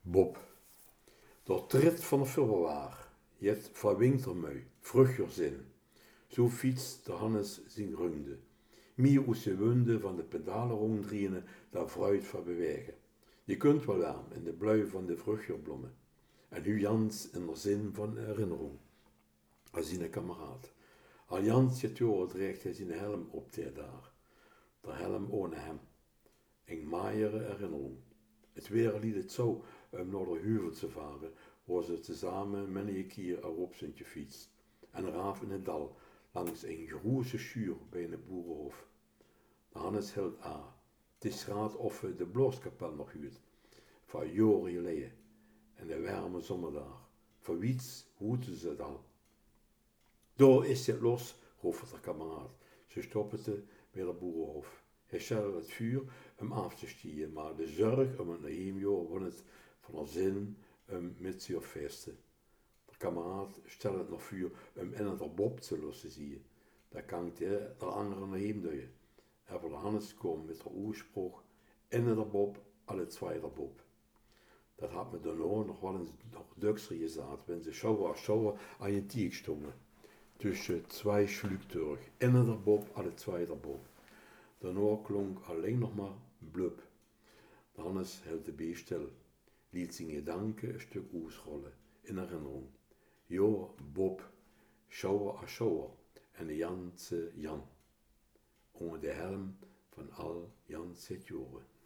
Bob. Door trit van de februar, jet van wintermui, vruchtjerzin. Zo fietst de Hannes zijn runde. Meer oes de wunde van de pedalen ronddraaien, daar fruit van bewegen. Je kunt wel aan in de blui van de vruchtjerbloemen. En nu Jans in de zin van herinnering. Als zijn kameraad. Al Jans het jaar dreigt hij zijn helm op daar. De helm ohne hem. Een maaiere herinnering. Het weer liet het zo om naar de Heuvel te varen, waar ze tezamen met een keer erop zijn gefietst. En raaf in het dal, langs een grote schuur bij een boerenhof. De Hannes hield aan. Het is raad of de blooskapel nog huurt. Van jaren geleden. En de warme zomerdag. Voor wiets hoeten ze het al. Daar is het los, roept de kameraad. Ze stoppen bij de boerenhof. Hij stelde het vuur om af te stieren, maar de zorg om het heimjaar won het van haar zin om met zich feesten. De kameraad stelde het nog vuur om in het Bob te lossen zien. Daar kan de anderen naar hem doen. En voor de Hannes kwam met de oersprong in het Bob, alle twee de Bob. Dat had me daarna nog wel eens nog duxer gezegd, wenn ze schouwer aan je tiek stonden. Tussen twee vliegtuigen, in het Bob, alle twee de Bob. Daarna klonk alleen nog maar blub. De Hannes hield de bee stil, liet zijn gedanken een stuk uitrollen, in herinnering. Jo, Bob, schouwer a schouwer, en de Janse Jan, onder de helm van al Jans het joren.